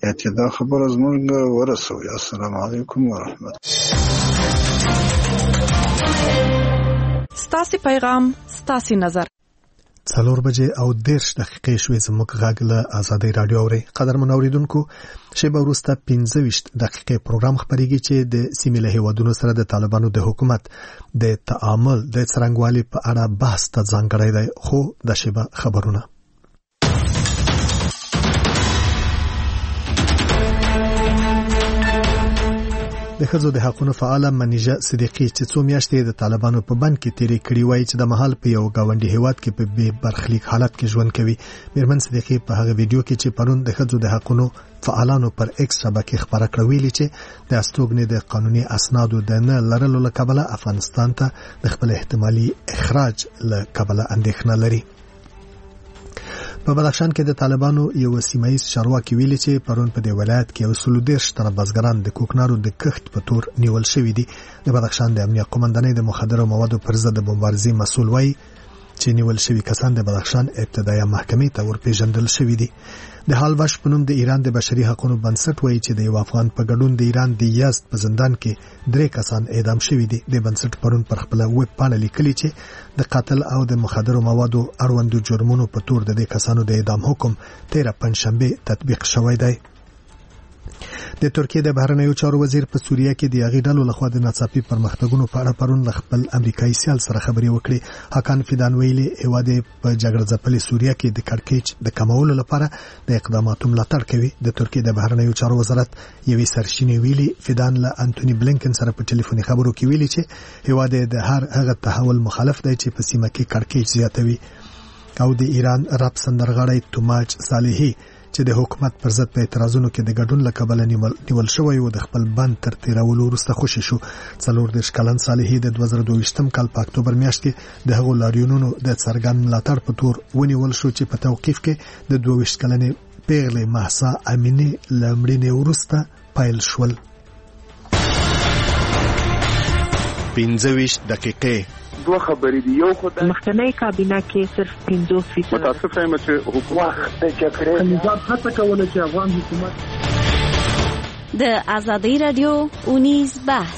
اعتدا خبر از مونږ ورسوي. السلام علیکم ورحمت. ستاسي پیغام ستاسي نظر. 4:10 شوې زموږ غږ له آزادۍ رادیو اوري. قدرمن اوریدونکو، شیبه وروسته 15 پروګرام خبريږي چې د سیمې له هیوادونو سره د طالبانو د حکومت د تعامل د څرنګوالي په اړه بحث ته ځانګړی دی. خو د شیبه خبرونه د ښځو د حقوقو فعاله منیژه صدیقی چې څو میاشتې د طالبانو په بند کې تیرې کړې وای چې د محل په یو گاونډي هیواد کې په بې برخلیک حالت کې ژوند کوي. میرمن صدیقی په هغه ویډیو کې چې پرون د ښځو د حقوقو فعالانو پر ایکس شبکې خبره کړې ویلي چې د استوګنې د قانوني اسنادو د نه لرلو له کبله افغانستان ته د خپل احتمالي اخراج له کبله اندېښنه لري. په بدخشان کې د طالبانو یو سیمایي چارواکي ویلي چې پرون په دې ولایت کې 130 تنه بزګران د کوکنارو د کښت په تور نیول شوی دي. د بدخشان د امنیت قومندانۍ د مخدره موادو پر ضد د بمبارزي مسؤل وایي چې نیول شوی کسان د بدخشان ابتدایي محکمې ته ورپېژندل شوی دي. د حالبش په نوم د ایران د بشري حقوقو بنسټ وایي چې د یو افغان په ګډون د ایران د یزد په زندان کې 3 کسان اعدام شوي دي. د بنسټ پرون پر خپل ویب پاڼه لیکلي چې د قاتل او د مخدره موادو اړوندو جرمونو په تور د دې کسانو د اعدام حکم 13 پنځشنبه تطبیق شوی دی. د ترکیه د بهرنیو چارو وزیر په سوریه کې د هغې ډلو لخوا د ناڅاپي پرمختګونو په اړه پرون خپل امریکایي سیال سره خبرې وکړې. حقان فیدان ویلي هیواد په جګړه ځپلې سوریه کې د کړکېچ د کمولو لپاره د اقداماتو ملاتړ کوي. د ترکیه د بهرنیو چارو وزارت یوې سرچینې ویلي فیدان له انټونی بلینکن سره په ټلیفوني خبرو کې ویلي چې هیواد د هر هغه تحول مخالف دی چې په سیمه کې کړکېچ زیاتوي. او د ایران رپ سندرغاړی توماچ صالحي چې د حکومت پر ضد په اعتراضونو کې د ګډون لکبل نیول شوی و د خپل بند تر تیرولو وروسته خوشی شو. 40 کلن صالحي د 2022 کال په اکتوبر میاشت کې د هغو لاریونونو د څرګند ملاتړ په تور ونیول شو چې په توقیف کې د 22 کلنې پیغلې مهسا امینی لمړینې وروسته پایل شول. 15 دقیقې دوه خبرې دي. یو خدای مخکنی کابینه کې صرف 50% متاسف یم چې حکومت د جګړې نظام هڅه کوله چې افغان حکومت د آزادۍ رادیو اونیز بحث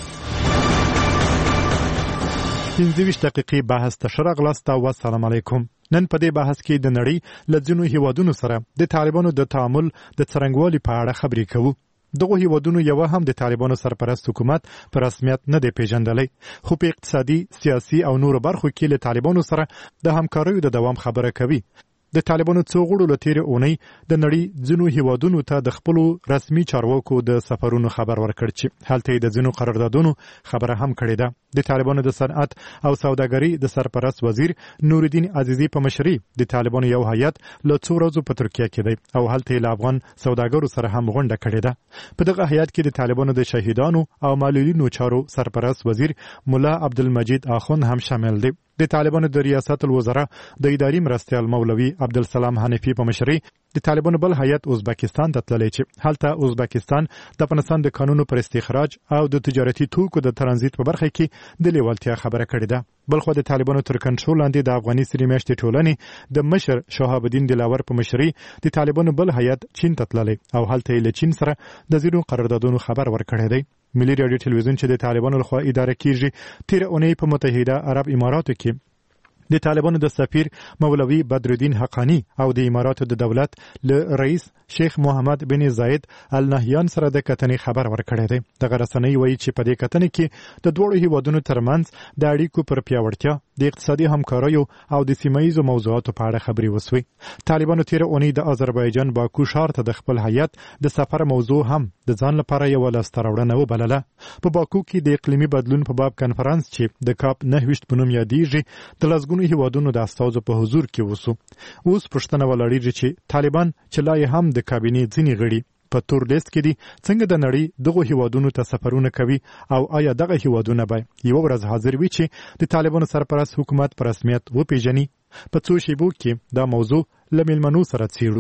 15 دقیقې بحث تشرغ لاسته. والسلام علیکم. نن په دې بحث کې د نړۍ له ځینو هیوادونو سره د طالبانو د تعامل د څرنګوالي په اړه خبرې کوو. دغه هیوادونو یو هم د طالبانو سرپرست حکومت په رسمیت نه دی پیژندلی، خو په اقتصادي، سیاسي او نورو برخو کې له طالبانو سره د همکاریو د دوام خبره کوي. د طالبانو څو غړو له تیرې اونۍ د نړۍ ځینو هیوادونو ته د خپلو رسمي چارواکو د سفرونو خبر ورکړ چې هلته د ځینو قراردادونو خبره هم کړې ده. د طالبانو د صنعت او سوداګرۍ د سرپرست وزیر نورالدین عزیزی په مشرۍ د طالبانو یو هیئت له څو ورځو په ترکیه کې دی او هلته له افغان سوداګرو سره هم غونډه کړې ده. په دغه هیئت کې د طالبانو د شهیدانو او معلولینو چارو سرپرست وزیر مولا عبدالمجید آخوند هم شامل دی. د طالبانو د ریاست الوزرا د اداري مرستیال مولوي عبدالسلام حنفي په مشرۍ د طالبانو بل هیئت ازبکستان ته تللی چې هلته ازبکستان د افغانستان د قانونو پر استخراج او د تجارتي توکو د ترانزیت په برخه کې د لیوالتیا خبره کړې ده. بلخو د طالبانو تر کنټرول لاندې د افغاني سری میاشتې ټولنې د مشر شهاب الدین دلاور په مشرۍ د طالبانو بل هیئت چین ته تللی او هلته له چین سره د ځینو قراردادونو خبر ورکړی دی. ملي رادیو ټلویزیون چې د طالبانو لخوا اداره کیږي تیر اونۍ په متحده عرب اماراتو کې د طالبانو د سفیر مولوي بدرالدین حقانی او د اماراتو د دولت له رئیس شیخ محمد بن زاید النهیان سره د کتنې خبر ورکړی دی. دغه رسنۍ وایي چې په دې کتنې کې د دوړو هیوادونو ترمنځ د اړیکو پر پیاوړتیا، د اقتصادي همکاریو او د سیمه‌ایزو موضوعاتو په اړه خبرې وسوي. طالبانو تیر اونۍ د آذربایجان باکو ښار ته د خپل هیئت د سفر موضوع هم د ځان لپاره یو لاسته راوړنه وبلله. په باکو کې د اقلیمي بدلون په باب کنفرانس چې د کاپ 9 په نوم یادېږي د لسګونو هیوادونو د استازو په حضور کې وسو. اوس پوښتنه ولاړیږي چې طالبان چې لا هم د کابینې ځینې غړي په تور لیست کې دي څنګه د نړۍ دغه هیوادونو ته سفرونه کوي او آیا دغه هیوادونه به یو ورځ حاضر وي چې د طالبانو سرپرست حکومت په رسمیت وپیژني؟ په څو شیبو کې دا موضوع له میلمنو سره څیړو.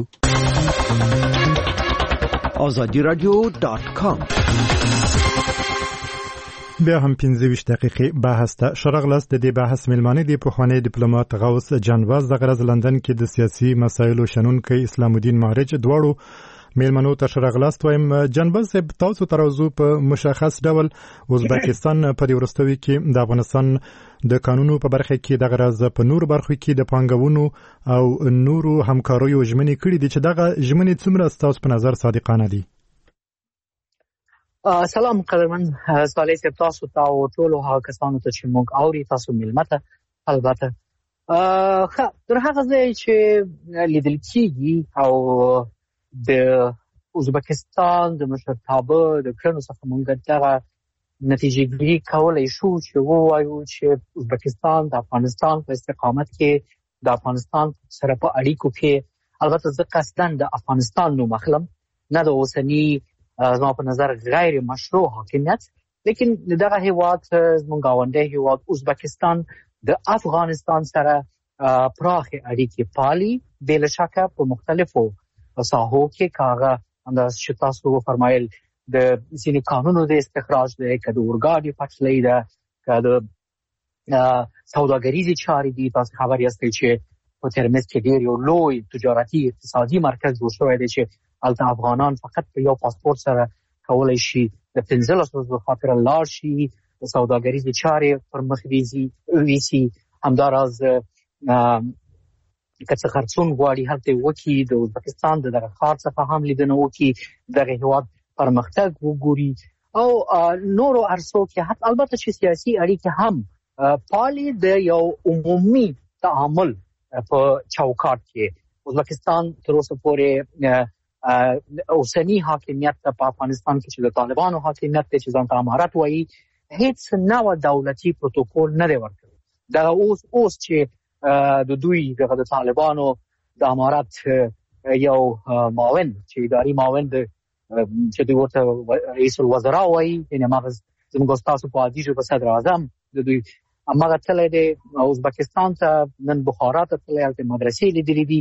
azadiradio.com بیا هم 15 دقیقې بحث ته شرغلاس د دې بحث میلمانه دی پخوانی ډیپلوماټ غوث جانواز د غرض لندن کې د سیاسي مسایلو شنونکي اسلام الدین مهرج دواړو میلمنو ته شرغلاست وایم جنبل صاحب تاسو تروزو په مشخص ډول ازبکستان په دې ورستوي کې د افغانستان د قانونو په برخه کې د غرض په نور برخو کې د پانګونو او نورو همکاریو ژمنې کړې دي چې دغه ژمنې څومره ستاسو په نظر صادقانه دي؟ سلام قدرمن صالح صاحب، تاسو ته او ټولو هغه کسانو ته چې موږ اوري، تاسو میلمته البته تر هغه ځای چې لیدل کېږي او د ازبکستان د مشرتابه د کړنو څخه موږ دغه نتیجه ګیري کولای شو چې ووایو چې ازبکستان د افغانستان په استقامت کې د افغانستان سره په اړیکو کې، البته زه قصداً د افغانستان نوم اخلم، نه د اوسني زما په نظر غیر مشروع حاکمیت، لیکن دغه هیواد زموږ گاونډی هیواد ازبکستان د افغانستان سره پراخ اړیکې پالي، بلا شکه په مختلفو ساحو کې، کاغه انداز چې تاسو فرمایل د ځینې قانونو د استخراج دی، که د اورګاډي پټلۍ ده، که د سوداګریزې چارې دي. تاسو خبر یاستئ چې په ترمذ کې ډېر یو لوی تجارتي اقتصادي مرکز جوړ شوی دی چې هلته افغانان فقط په یو پاسپورت سره کولای شي د 15 ورځو خاطر لاړ شي، د سوداګریزې چارې پر مخ ویسي. همداراز که څه خرڅون غواړي هلته وکړي، د ازبکستان دغه ښار څخه هم لیدنه وکړي، دغه هیواد پرمختګ وګوري او نورو عرصو کې البته چې سیاسي اړیکې هم پالي د یو عمومي تعامل په چوکاټ کې. ازبکستان تر اوسه پورې اوسنی حاکمیت په افغانستان کې چې د طالبانو حاکمیت دی، چې ځان ته امارت وایي، هیڅ نوع دولتي پروتوکول نه دی ورکړی. دغه اوس چې د دوی د طالبانو د امارت یو معاون چې اداري معاون دی چې دوی ورته رئیس الوزرا وایي، یعنې مغز زموږ ستاسو په عادي ژبه صدر اعظم د دوی هماغه تللی دی ازبکستان ته، نن بخارا ته تللی، هلته مدرسې لیدلې دي.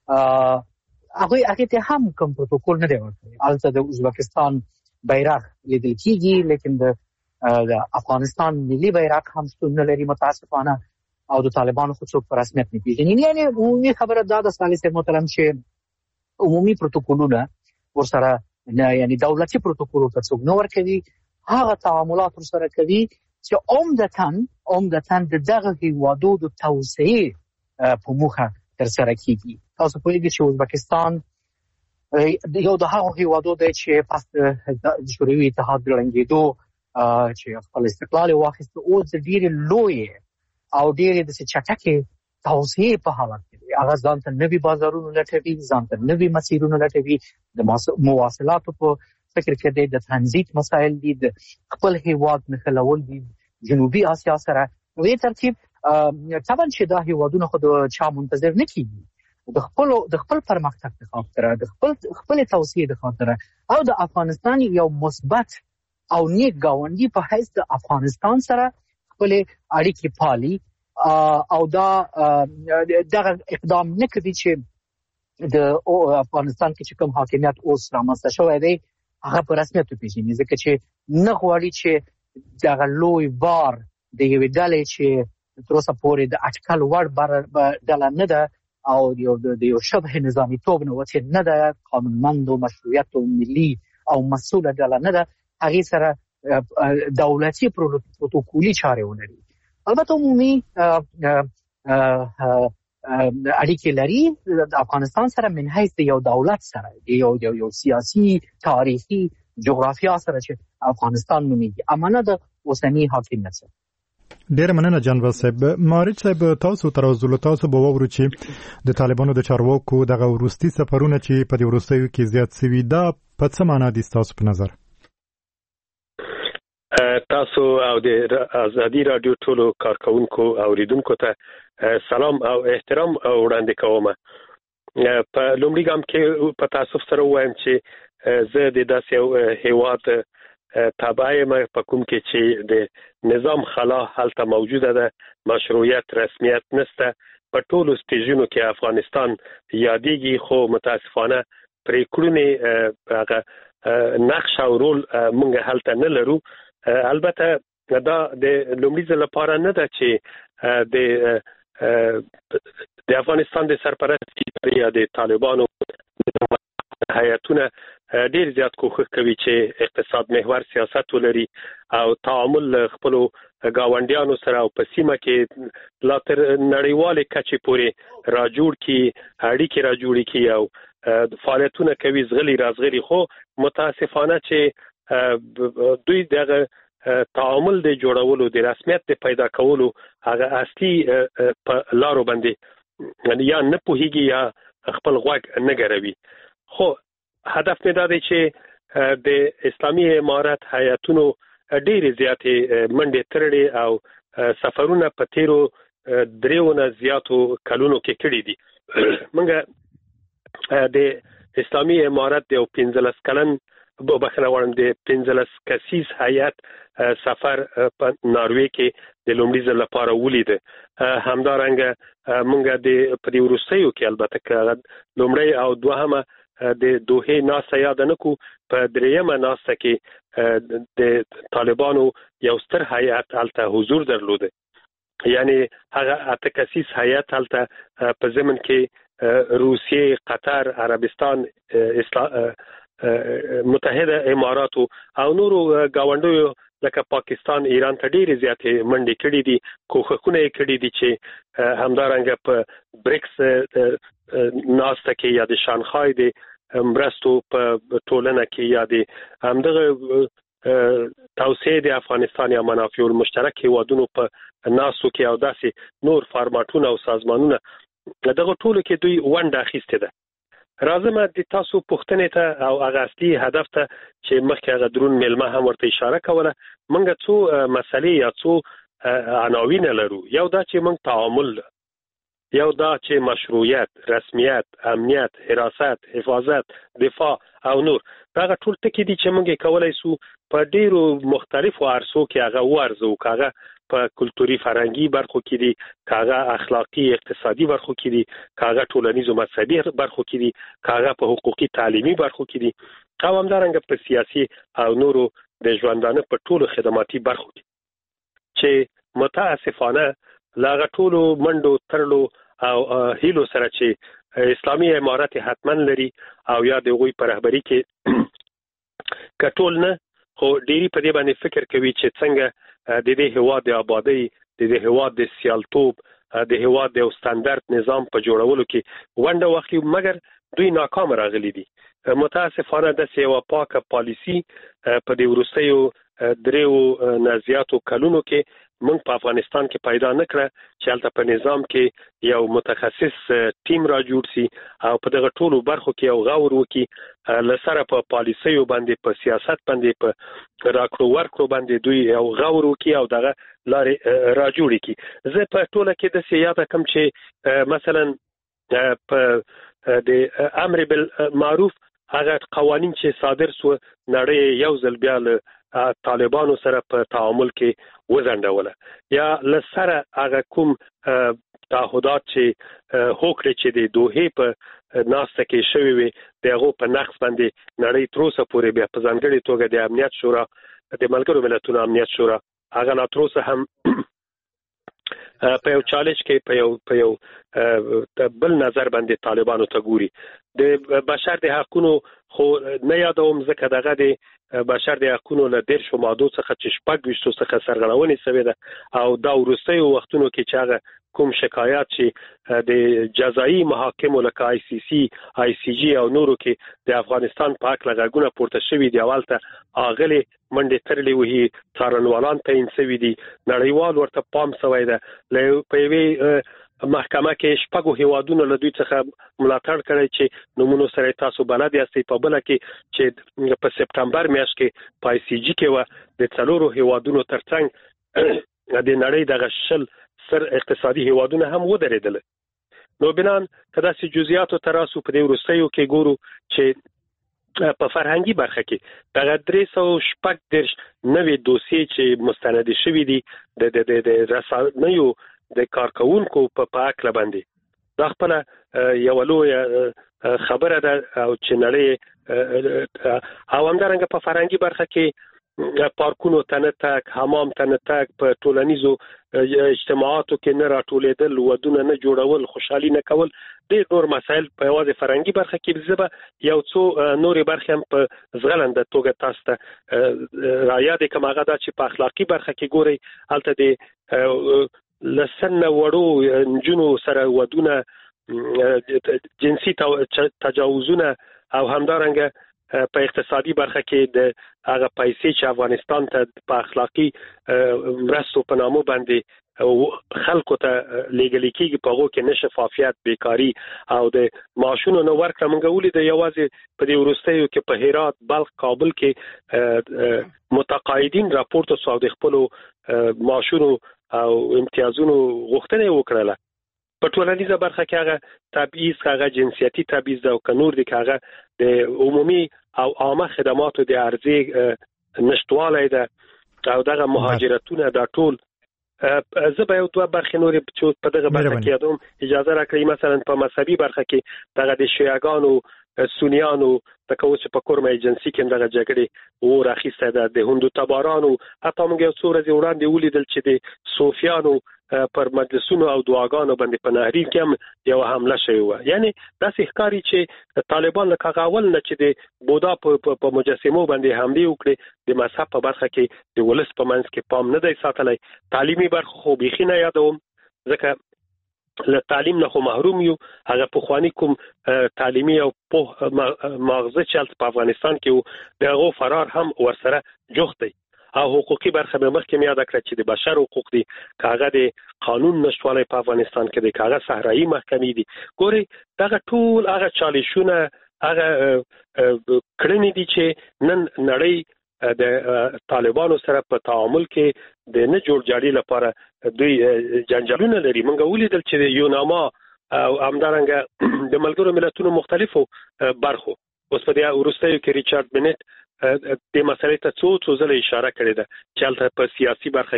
هغه ته هم کوم پروتوکول نه دی ورکړی. هلته د ازبکستان بیرغ لیدل کېږي، لیکن د افغانستان ملي بیرغ هم شتون نه لري متاسفانه، او د طالبانو خو څوک په رسمیت نه پېژني. یعنې عمومي خبره دا ده صالح صاحب محترم چې عمومي پروتوکولونه ورسره نه، یعنې دولتي پروتوکول ورته څوک نه ورکوي، هغه تعاملات ورسره کوي چې عمدتاً د دغه هیوادو د توسعې په موخه ترسره کېږي. تاسو پوهېږئ چې ازبکستان یو د هغو هیوادو دی چې پس د شوروي اتحاد د ړنګېدو چې خپل استقلال یې واخیسته، اوس د ډېرې لویې او ډېرې داسې چټکې توسعې په حالت کې دی. هغه ځان ته نوي بازارونه لټوي، ځان ته نوي مسیرونه لټوي، د مواصلاتو په فکر کې دی، د ترانزیت مسایل دي، د خپل هیواد نښلول دي جنوبي آسیا سره. په دې ترتیب طبعا چې دا هیوادونه خو د چا منتظر نه کېږي، د خپل پرمختګ د خاطره، د خپل توسعې د خاطره، او د افغانستان یو مثبت او نیک ګاونډي په حیث د افغانستان سره خپل اړیکې پالي، او دا دغه اقدام نه کوي چې د افغانستان کې چې کوم حاکمیت اوس رامنځته شوی دی هغه په رسمیت وپېژني، ځکه چې نه غواړي چې دغه لوی بار د یوې ډلې چې تر اوسه پورې د اټکل وړ ډله نه ده او د یو شبه نظامي توب نه وتې نه ده، قانونمند و مشروعیت و ملي او مسؤله ډله نه ده، هغې سره دولتي پروتوکولي چارې ولري. البته عمومي اړیکې لري د افغانستان سره من حیث د یو دولت سره، یو سیاسي تاریخي جغرافیا سره چې افغانستان نومیږي، اما نه د اوسني حاکمیت سره. ډېر مننه جنرال صاحب. مارج صاحب تاسو تر اوسه تاسو به وورو چې د طالبانو د چارواکو دغه وروستي سفرونه چې په دې وروستیو کې زیات شوي، دا په څه معنا دي تاسو په نظر؟ تاسو او د ازادي رادیو ټولو کارکونکو او اوریدونکو ته سلام او احترام وړاندې کوم. په لومړي ګام کې په تاسو سره وایم چې زه د داسې هیواد تابع یم په کوم کې چې د نظام خلا هلته موجوده ده، مشروعیت رسمیت نشته. په ټولو سټیجونو کې افغانستان یادېږي، خو متاسفانه پرېکړونې هغه نقش او رول موږ هلته نه لرو. البته دا د لومړي ځل لپاره نه ده چې د افغانستان د سرپرستی یا د طالبانو هیئتونه ډیر زیات کوښښ کوي چې اقتصاد محور سیاست ولري او تعامل خپل گاونډیانو سره او په سیمه کې لا تر نړیواله کچې پورې راجوړ کی اړیکې راجوړ کی او فعالیتونه کوي زغلی رازغلی خو متاسفانه چې دوی دغه تعامل د جوړولو د رسمیت د پیدا کولو هغه اصلي په لارو باندې یا نه پوهیږي یا خپل غوږ نه ګروي. خو هدف مې دا دی چې د اسلامي امارت هیئتونو ډېر زیاتې منډې ترړې او سفرونه په تیرو 3 زیاتو کلونو کې کړي دي. موږ د اسلامي امارت د 15 کلن بخښنه غواړم د 15 کسیز هیئت سفر په ناروې کې د لومړي ځل لپاره ولید. همدارنګه موږ د په دې وروستیو کې البته لومړی او دوهمه د دوه ناسه یاد نه کو په دریمه ناسه کې د طالبانو یو ستر هیئت الته حضور درلوده. یعنی هغه اتکسیس هیئت الته په زمن کې روسیه، قطر، عربستان، متحده امارات او نورو گاونډیو لکه پاکستان، ایران ته ډېر زیاتې منډې کړې دي، کوښښونه یې کړي دي چې همدارنګه په بریکس ناسته کې یا د شانغهای د مرستو په ټولنه کې یا د همدغه توسعه د افغانستان یا منافع المشترک هیوادونو په ناسو کې او داسې نور فارماتونه او سازمانونه دغه ټولو کې دوی ونډه اخیستې ده. راځم د تاسو پوښتنې ته او هغه اصلي هدف ته چې مخکې هغه درون ملمه هم ورته اشاره کوله. موږ څو مسلې یا څو عناوین لرو. یو دا چې موږ تعامل، یو دا چې مشروعیت، رسمیت، امنیت، حراست، حفاظت، دفاع او نور. دا ټول ټکي دي چې موږ کولای شو په ډیرو مختلفو عرصو کې هغه ورزو، کاغه په کلتوري فرهنګي برخو کې دي، کاغه اخلاقی اقتصادي برخو کې دي، کاغه ټولنیز او مذهبي برخو کې دي، کاغه په حقوقي تعلیمي برخو کې دي، او همدارنګه په سیاسي او نورو د ژوندانه په ټولو خدماتي برخو کې چې متاسفانه لاغه ټولو منډو ترلو او هیلو سره چې اسلامي امارت حتمن لري او یا د غوي پر رهبری کې کټول نه خو ډيري په دې باندې فکر کوي چې څنګه د دې هوا د آبادی، د دې هوا د سیالتوب، د هوا د ستاندرد نظام په جوړولو کې ونډه واخلي، مګر دوی ناکام راغلي دي. متاسفانه د سیوا پاکه پالیسی په دې وروستیو 3 نزياتو کلونو کې موږ په افغانستان کې پیدا نکړه چې هلته په نظام کې یو متخصص ټیم را جوړ سي او په دغه ټولو برخو کې یو غور وکړي، لسره په پالیسیو باندې، په سیاست باندې، په راکړو ورکړو باندې دوی یو غور وکړي او دغه لارې را جوړ کړي. زه په ټوله کې د سیاده کم چې مثلا په د امر بالمعروف هغه قوانين چې صادر سو نړۍ یو ځل بیا له طالبانو سره په تعامل کې وزندوله یا لسره هغه کوم تعهدات چې هوکړه چې د دوه په ناسته کې شوی وي دغه په نقص باندې نړۍ تروسه پورې بیا په ځانګړي توګه د امنیت شورا، د ملګرو ملتونو امنیت شورا هغه لا تروسه هم په یو چالش کې په یو بل نظر باندې طالبانو ته ګوري. د بشر د حقوقو خو نه یادوم ځکه دغه د بشر د حقوقو له 10 ماده څخه چې 26 څخه سرغړونې شوې ده او دا ورستیو وختونو کې چې هغه کوم شکایات چې د جزایي محاکمو لکه ICC، ICJ او نورو کې د افغانستان په حق لغونه پورته شوې دي، اولته اغلي منډه ترلې وهي، څارنوالان تعین شوي دي، نړیوال ورته پام شوی ده. له په محکمه کې شپږو هیوادونو له دوی څخه ملاتړ کړی چې نمونه سره تاسو بلد یاستئ په بل کې چې په سپټمبر میاشت کې په ICJ کې و د څلورو هیوادونو ترڅنګ د نړۍ د غشل سر اقتصادي هیوادونه هم ودرېدل. نو بنان کدا سي جزئیاتو تراسو په دې ورستیو کې ګورو چې په فرهنګي برخه کې دغه 314 نوې دوسیې چې مستند شوي دي د رسنیو د کارکونکو په پاک لباندې دا خپل یو لوی خبره ده او چې نړۍ او همدارنګه په فرهنګي برخه کې پارکونو ته نه تک، حمام ته نه تک، په ټولنیزو اجتماعاتو کې نه راټولېدل، ودونه نه جوړول، خوشحالي نه کول، ډېر نور مسایل په یوازې فرهنګي برخه کې زه به یو څو نورې برخې هم په زغلنده توګه تاسو ته رایاد کوم. هغه دا چې په اخلاقي برخه کې ګورئ هلته د لسن وړو نجونو سره ودونه، جنسي تجاوزونه او همدارنګه په اقتصادي برخه کې د هغه پیسې چې افغانستان ته په اخلاقي مرستو په نامه باندې خلکو ته لیږل کېږي، په هغو کې نه شفافیت، بیکاري او د معاشونو نه ورکړه. موږ ولیدل یوازې په دې وروستیو کې په هرات، بلخ، کابل کې متقاعدین راپورته سو او د خپلو معاشونو او امتیازونو غوښتنه وکړله. په ټولنیزه برخه کې هغه تبعیض، هغه جنسیتي تبعیض او کنور دي، هغه د عمومي او عامه خدماتو د ارزښت نشټوالی ده او دغه مهاجرتونه دا ټول. زه به یو دوه برخې نورې چې په دغه برخه کې یادوم اجازه راکړئ. مثلا په مذهبي برخه کې دغه د شیعهګانو، سنیانو، لکه اوس په کورم ایجنسي کې دغه جګړې اور اخیسته ده، د هندو تبارانو، حتی موږ یو څو ورځې وړاندې ولیدل چې د صوفیانو پر مجلسونو او دعاګانو باندې په نهرین کې هم یو حمله شوې وه. یعنی داسې ښکاري چې طالبان لکه هغه اول نه چې د بودا په مجسمو باندې حملې وکړي، د مذهب په برخه کې د ولس په منځ کې پام نه دی ساتلی. تعلیمي برخه خو بیخي نه یادوم، ځکه له تعلیم نه خو محروم یو. هغه پخوانی کوم تعلیمي او ماغزه چې په افغانستان کې و د هغو فرار هم ورسره جوخت دی. او حقوقي برخه به مخکې یاد کړه چې د بشر حقوق دي، کاغه د قانون نشټوالی په افغانستان کې د کاغه صحرایي محکمې دي. ګوري دغه ټول هغه چالشونه، هغه کړنې دي چې نن نړۍ د طالبانو سره په تعامل کې د نه جوړ جاړي لپاره دوی جنجالونه لري. موږ ولیدل چې د یوناما او همدارنګه د ملګرو ملتونو مختلفو برخو اوس په دې وروستیو کې ریچارډ بنټ د مسلې ته څو ځله اشاره کړې ده چې هلته په سیاسي برخه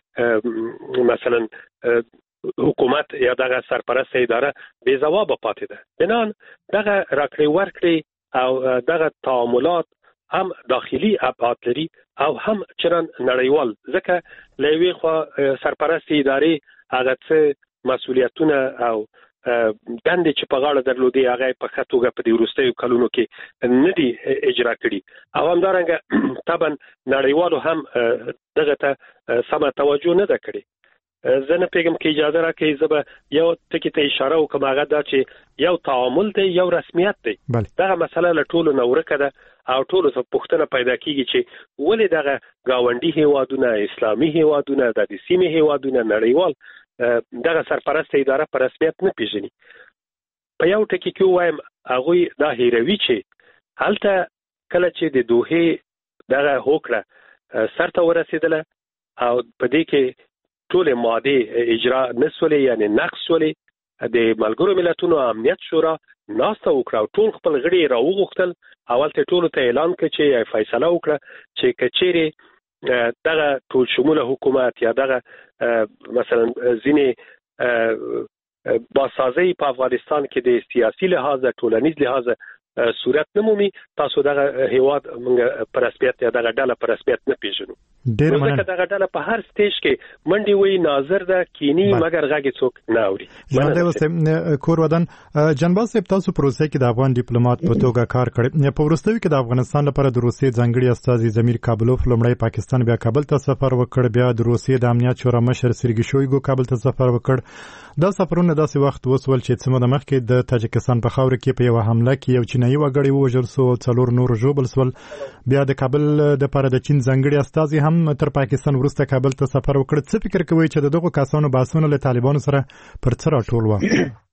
کې مثلا حکومت یا دغه سرپرست اداره بې ځوابه پاتې ده. بنان دغه راکړې ورکړې او دغه تعاملات هم داخلي ابعاد لري او هم چران نړیوال، ځکه له یوې خوا سرپرست ادارې هغه څه مسؤلیتونه او دندې چې په غاړه درلودې هغه په ښه توګه په دې وروستیو کلونو کې نه دي اجرا کړي او همدارنګه طبعا نړیوالو هم دغه ته سمه توجه نه ده کړې. زه نه پوهېږم که اجازه راکړئ زه به یو ټکي ته اشاره وکړم، هغه دا چې یو تعامل دی، یو رسمیت دی. دغه مسله له ټولو نه ورکه ده او ټولو ته پوښتنه پیدا کېږي چې ولې دغه ګاونډي هیوادونه، اسلامي هیوادونه، د دې سیمې هیوادونه، نړیوال دغه سرپرست اداره په رسمیت نه پیژني. په یو ټکي کې ووایم هغوی دا هیروي چې هلته کله چې د دوحې دغه هوکړه سرته ورسېدله او په دې کې ټولې مادې اجرا نه سولې، یعنی نقض سولې، د ملګرو ملتونو امنیت شورا ناسته وکړه او ټول خپل غړي راوغوښتل. اول ته ټولو ته اعلان کړ چې فیصله وکړه چې که چیرې دغه ټول شموله حکومت یا دغه مثلا ځینې باسازی په افغانستان کې د سیاسي لحاظ، ټولنیز لحاظ صورت نه مومي، تاسو دغه هیواد موږ په رسمیت یا دغه ډله په رسمیت نه پیژنو. ډېر مننه. دغه ډله په هر سټیج کې منډي وي، ناظر ده، کینی، مګر غږی څوک نه اوري. ژوندی اوسئ. کور ودان جنباز صاحب، تاسو پروسې کې د افغان ډیپلوماټ په توګه کار کړی. په وروستیو کې د افغانستان لپاره د روسیې ځانګړي استازي زمیر کابلوف لومړی پاکستان بیا کابل ته سفر وکړ، بیا د روسیې د امنیت شورا مشر سرګي شویګو کابل ته سفر وکړ. دا سفرونه داسې وخت وسول چې څه موده مخکې د تاجکستان په خاوره کې په یوه حمله کې یو چینایي وګړی ووژل سو، 4 نور ژوبل سول. بیا د کابل دپاره د چین ځانګړي استازي هم تر پاکستان وروسته کابل ته سفر وکړ. څه فکر کوئ چې د دغو کسانو بحثونه له طالبانو سره پر څه راټول وه؟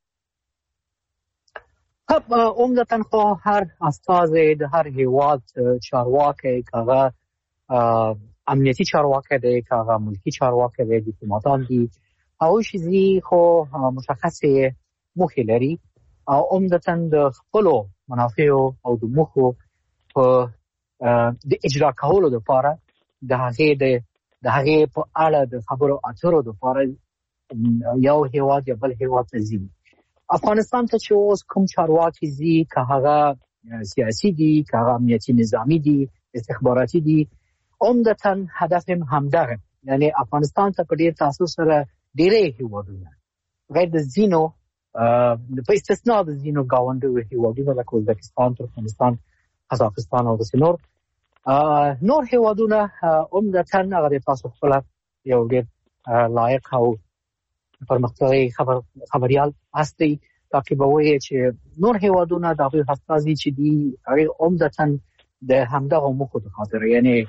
عمدتاً خو هر استازی د هر هیواد چارواکی، که هغه امنیتی چارواکی دی، که هغه ملکی چارواکی دی، دیپلماتان دي، او چیزی خو مشخصې موخې لري او عمدتاً د خپلو منافعو او د موخو په د اجرا کولو لپاره د هغې په اړه د خبرو اترو لپاره یو هیواد یا بل هیواد ته ځي. افغانستان ته چې اوس کوم چارواکي ځي، که هغه سیاسي دي، که هغه امنیتي نظامي دي، استخباراتي دي، عمدتاً هدف همدغه، یعنی افغانستان ته په ډیر تاسو سره ډیرې هیوادونه غیر د زینو په استثناء د زینو گاونډي هیوادونه لکه ازبکستان، ترکمنستان، قزاقستان او داسې نور هیوادونه عمدتاً هغه تاسو خپل یو ډیر لایق او پرمختللی خبريال هستي تعقیبوي چې نور هیوادونه د هغوی حساسي چې دي هغه عمدتاً د همدغه موخو د خاطر، یعنی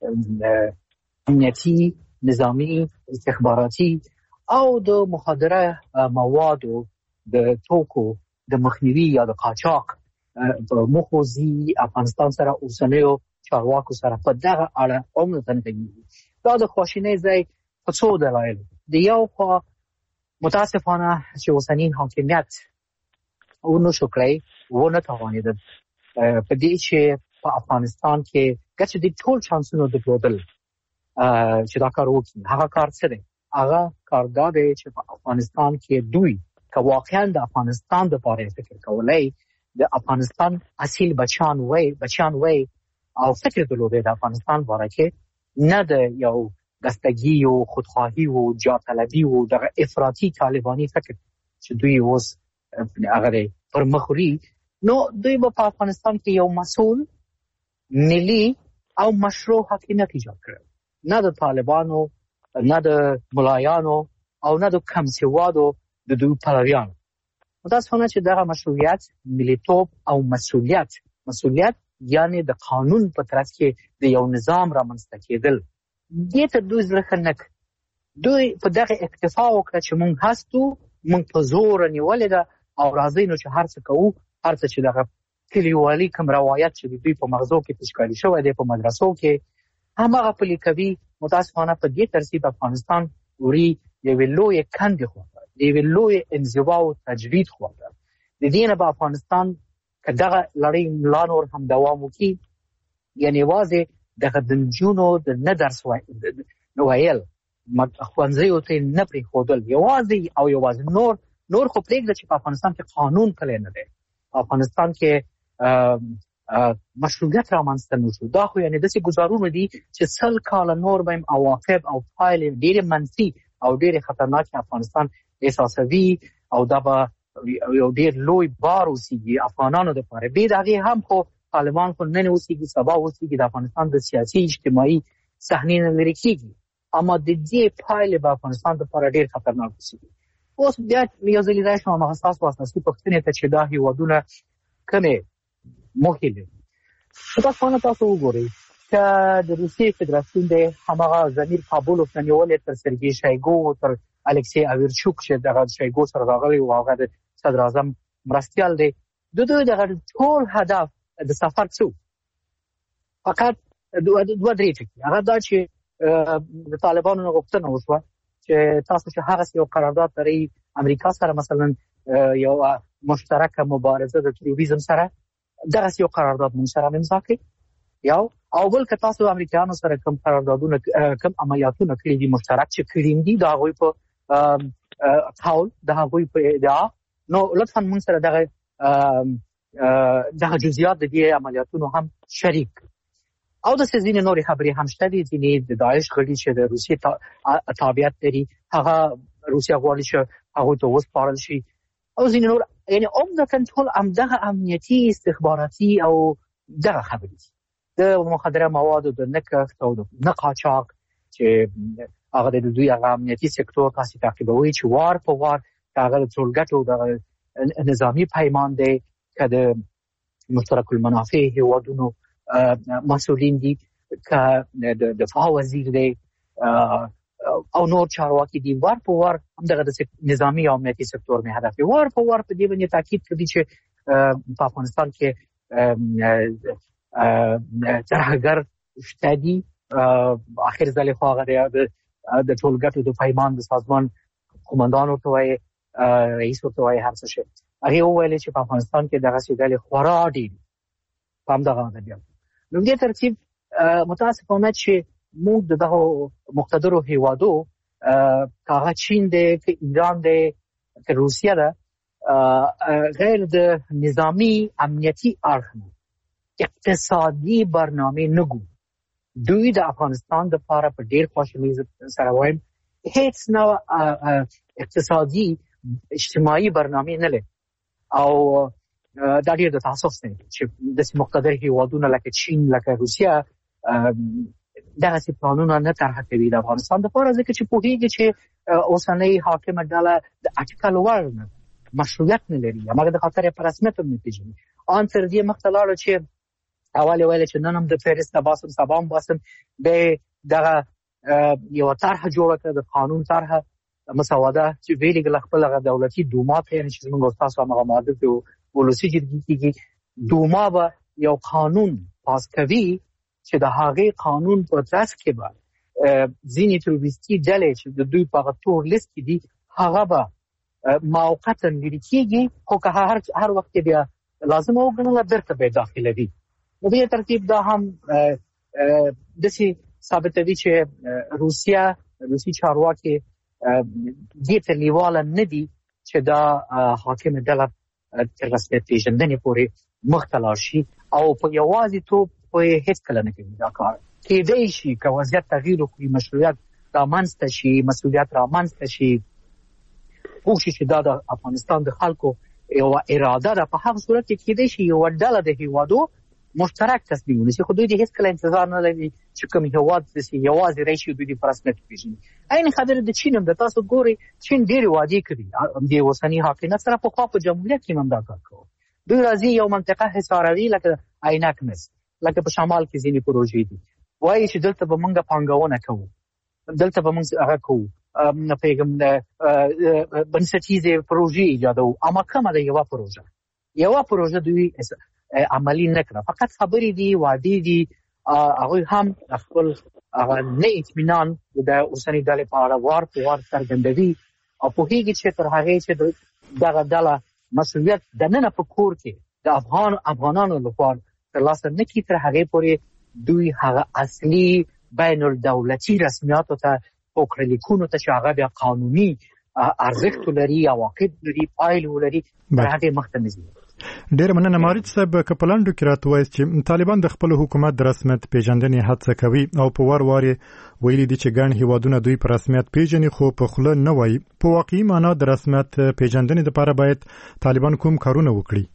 امنیتي، نظامی، استخباراتي او د مخدره موادو د توکو د مخنیوي یا د قاچاق په موخو زی افغانستان سره اوسنیو چارواکو سره په دغه اړه عمدتاً کوي. دا د خواشینۍ ځای په څو دلایل د یو خوا متاسفانه چې اوسنی حاکمیت ونه شو کړی ونه توانید په دې چې په افغانستان کې ګټه د ټول چانسونو درلودل چې دا کار وکړي. هغه کار څه دی؟ هغه کار دا دی چې په افغانستان کې دوی که واقعا د افغانستان لپاره فکر کولای، د افغانستان اصیل بچیان وای او فکر درلوده د افغانستان باره کې نه د یو دستگی و خودخواهی و جاطلبی و دغه افراطی طالبانی فکر چې دوی اوس هغه پر مخوري، نو دوی په افغانستان کې یو مسؤل ملي او مشروع حکومت ایجاد کړ. نه د طالبانو، نه د ملایانو او نه د کمسوادو د دوی پلویانو. متاسفانه چې دغه مشروعیت، ملیتوب او مسؤلیت یعنی د قانون په ترڅ کې د یو نظام رامنځته کېدل دې ته دوی ځکه نه دوی په دغه اکتفا وکړه چې مونږ هستو، مونږ په زور نیولې ده او راځي نو چې هر څه کوو، هر څه چې دغه کلیوالي کوم روایت چې دوی په مغزو کې تشکیل شوی دی په مدرسو کې همغه پلي کوي. متاسفانه په دې ترتیب افغانستان وري یو لوی کندې خو دی، لوی انزوا او تجرید خو د دې نه په افغانستان کداغه لړۍ ملان اور هم دوام وکي، یعنی واځي دغه د جنونو د نه درس وایل خوانځي او ته نه پری خودل یوازې نور خو پرېږده چې په افغانستان کې قانون کله نه دی، په افغانستان کې مشروعیت رامنځته نشو. دا خو یعنی داسې ګزارونه دي چې 100 کال نور به عواقب او پایلې ډېرې منفي او ډېرې خطرناکې افغانستان احساسوي او دا به یو ډېر لوی بار اوسېږي افغانانو دپاره. بې د هغې هم خو طالبان خو نن اوسېږي سبا اوسېږي د افغانستان د سیاسي اجتماعي صحنې نه لرې کېږي، اما د دې پایلې به افغانستان دپاره ډېر خطرناک اوسېږي. اوس بیا یو ځل راشم هماغه ستاسو اساسي پوښتنې ته چې دا هېوادونه کومې موخې لري. تاسو وګورئ چې د روسیې فدراسیون دی هماغه ضمیر کابل ورته نیولې تر سرګي شایګو تر الکسی اویرچوک چې دغه شایګو سره راغلی و هغه د صدر اعظم مرستیال دی. د دوی دغه ټول هدف د سفر څو فقط دوه درې ټکي. هغه دا چې د طالبانو نه غوښتنه وشوه چې تاسو چې هغه یو قرارداد لري امریکا سره، مثلا یو مشترکه مبارزه د تروریزم سره، دغه یو قرارداد موږ سره امضا کړي یو او بل که تاسو امریکایانو سره کوم قراردادونه کوم عملیاتونه کړی دي مشترک چې کړی دي دا غوي په تاول دا غوي په ادعا، نو لطفا موږ سره دغه جزئیات د دې عملیاتونو هم شریک او د سزین نوري خبري هم شته دي. د داعش غړي چې د روسیې تابعیت لري هغه روسیا غواړي چې هغه ته وسپارل شي او ځینې نور، یعنی عمدتاً ټول همدغه امنیتي استخباراتي او دغه خبرې د مخدره موادو د نه کښت او د نه قاچاق چې هغه د دوی هغه امنیتي سکتور تاسو تعقیبوي چې وار په وار هغه د ټولګټو د نظامی پیمان دی که د مشترک المنافع هیوادونو مسئولین دي که د دفاع وزیر دی او نور چارواکي دي، وار په وار همدغه د نظامی او امنیتي سکتور نه هدف وار په وار په دې باندې تاکید کوي چې په افغانستان کې ترهګر شته دي. اخر ځل خو هغه د ټولګټو د پیمان د سازمان قومندان ورته وایي، رئیس ورته وایي، هر څه شي هغه وویل چې په افغانستان کې دغه ځل خورا ډېر په همدغه بیا نو دې ترتیب متاسفانه چې موږ دغه مقتدرو هیوادو که چین دی که ایران دی که روسیه ده غیر د نظامی امنیتی اړخ اقتصادي برنامه نګو دوی د افغانستان د لپاره په ډیر خوشحالۍ سره وایم هیڅ نو اقتصادي اجتماعي برنامه نه لري او دا ډیر د تاسف نه چې د مقتدر هیوادونو لکه چین لکه روسیا دغه څه پلانونه نه طرح کوي د افغانستان د لپاره ځکه چې پوهیږي چې اوسنۍ حاکمه ډله د اټکل ورنه مشروعیت نه لري هغه د خاطر په رسمیت نه پیژني ان تر دې مختلاړو چې اول چې نن هم د فهرست باسم سبام باسم به دغه یو طرح جوړ کړ د قانون طرح مسوده چې ویلګ خپل دولتي دوما ته یعنی چې موږ تاسو هغه ماده ته ولسی جرګې دوما به یو قانون پاس کوي چې د هغه قانون په اساس کې به ځینې تروریستي ډلې چې د دوی په تور لیست کې دي هغه به موقتا لري کېږي خو که هر وخت بیا لازم وګڼل درته به داخله دي په دې ترتیب دا هم دسی ثابتوي چې روسي چارواکي دې ته لیواله نه دي چې دا حاکم ډله تر رسمیت پیژندنې پورې مختلف شي او په یوازې توپ په هیڅ کله نه کوي دا کار کېدای شي که وضعیت تغییر وکړي مشروعیت رامنځته شي مسؤلیت رامنځته شي کوشش دا د افغانستان د خلکو یو اراده ده په هغه صورت کې کېدای شي یو ډله د هیوادو مشترک تصمیم ونیسي خو دوی د هیڅ کله انتظار نه لري چې کوم هیواد د یوازې راشي دوی د رسمیت پیژني عین خبره د چین هم د تاسو ګوري چین ډېر وادي کړی د اوسنی حاکمیت سره په خوا په جمهوریت کې هم دا کار کوي دوی راځي یو منطقه حصاروي لکه عینک مس لکه په شمال کې ځینې پروژې دي وایي چې دلته به موږ پانګونه کوو دلته به موږ هغه کوو نه پیغام بنسټیزه پروژې ایجادو اما کومه د یو پروژه دوی عملی نه کړه فقط خبرې دي وعده دي هغه هم خپل نه اطمینان د اوسنۍ ډلې په اړه وار څرګندوي او په هیڅ چې تر هغه چې دغه ډله مسؤلیت د نن په کور کې د افغانانو لپاره تر لاسه نه کی تر هغه پورې دوی هغه اصلي بین الدولتي رسمیاتو ته او کړلیکونو ته چې هغه بیا قانوني ارزښت لري او واقع لري پایل ولري تر هغه مختمزي ډېر مننه مارچ صاحب کپلانډو کې راتوي چې طالبان د خپل حکومت د رسمیت پیژندنې هڅه کوي او په وار ویلي دي چې ګڼ هیوادونه دوی په رسمیت پیژني خو په خوله نه وایي په واقعي معنا د رسمیت پیژندنې لپاره باید طالبان کوم کارونه وکړي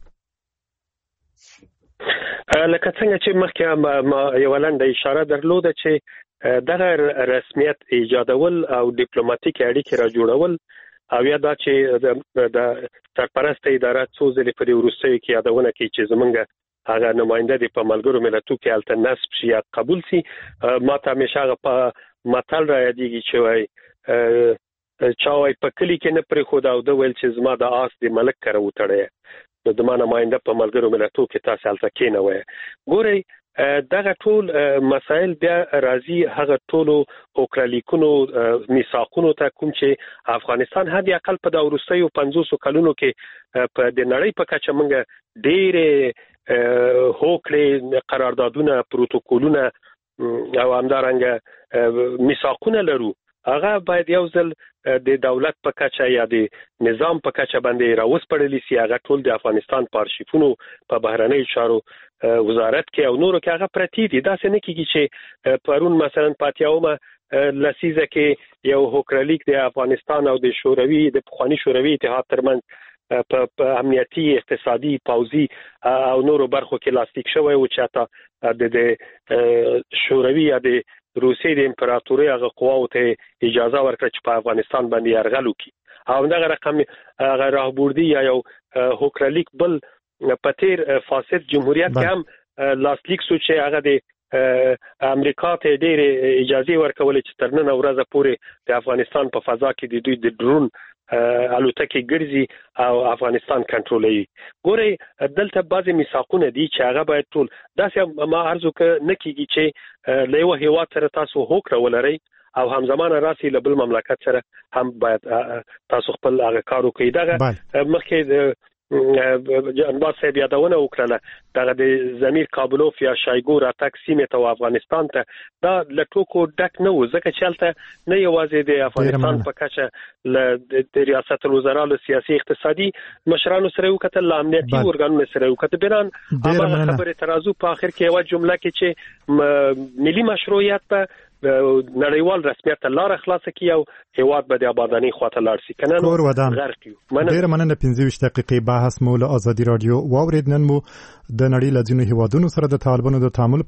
لکه څنګه چې مخکې ما یو لنډه اشاره درلوده چې دغه رسمیت ایجادول او ډیپلوماټیک اړیکې را جوړول او یا دا چې د سرپرست اداره څو ځلې په وروستیو کې یادونه کوي چې زمونږ هغه نماینده دی په ملګرو ملتونو کې الته نصب شي یا قبول شي ما ته همیشه هغه په متل را یادېږي چې وایي چا وایي په کلي کې نه پرېښود او ده ویل چې زما د آس د ملک کره وتړی نو د ما نماینده په ملګرو ملتونو کې تاسو هلته کېنوئ ګورئ دغه ټول مسائل بیا راځي هغه ټولو اوکرالیکونو میثاقونو ته کوم چې افغانستان هدي اقل په د وروستیو 500 کلونو کې په د نړۍ په کچه موږ ډېرې هوکړې قراردادونه پروتوکولونه او همدارنګه میثاقونه لرو هغه باید یو ځل د دولت په کچه یا د نظام په کچه باندې راوسپړلی سي هغه ټول د افغانستان په ارشیفونو په بهرنۍ چارو وزارت کې او نورو کې هغه پرتی دي دا څه نه کیږي چې پرون مثلا پاتیاومه لسیزه کې یو هوکرالیک د افغانستان او د شوروي د پخوانی شوروي اتحاد ترمنځ په امنیتي اقتصادي پوځي او نورو برخو کې لاستیک شوی او چې تا د شوروي یا د روسیې د امپراتورۍ هغه قواو ته اجازه ورکړه چې په افغانستان باندې یرغل وکړي او دغه رقم هغه راهبردي یا یو هوکرالیک بل په تیر فاسد جمهوریت کې هم لاستیک سو چې هغه د امریکا ته ډېر اجازه ورکولې چې تر نن ورځې پورې د افغانستان په فضا کې د دوی د ډرون الوتکې ګرځي او افغانستان کنټرولوي ګوري دلته بعضی میثاقونه دي چې هغه باید ټول داسې ما ارزو ک نه کیږي چې له یو هیواد سره تاسو هوکړه ولرئ او همزمانه راسي له بل مملکت سره هم باید تاسو خپل هغه کار وکړئ دغه مخکې جنبا صاحب یادونه وکړه دغه د زمیر کابلوف یا شایګو راتګ سیمه ته افغانستان ته دا لټوکو ډک نه و ځکه چې هلته نه یوازې د افغانستان په کچه د ریاست الوزرا له سیاسي اقتصادي مشرانو سره وکتل له امنیتي ارګانونو سره وکتل بنان هغه خبره ترازو په اخر کې یو جمله کې چې ملي مشروعیت په نړیوال رسمیت لار خلاص کی او هیواد به د آبادانی خواته لاړ شي کنه نور ودان ډیر مننه 15 دقیقې بحث مو له ازادي رادیو واوریدنن مو د نړۍ له ځینو هیوادونو سره د طالبانو د تعامل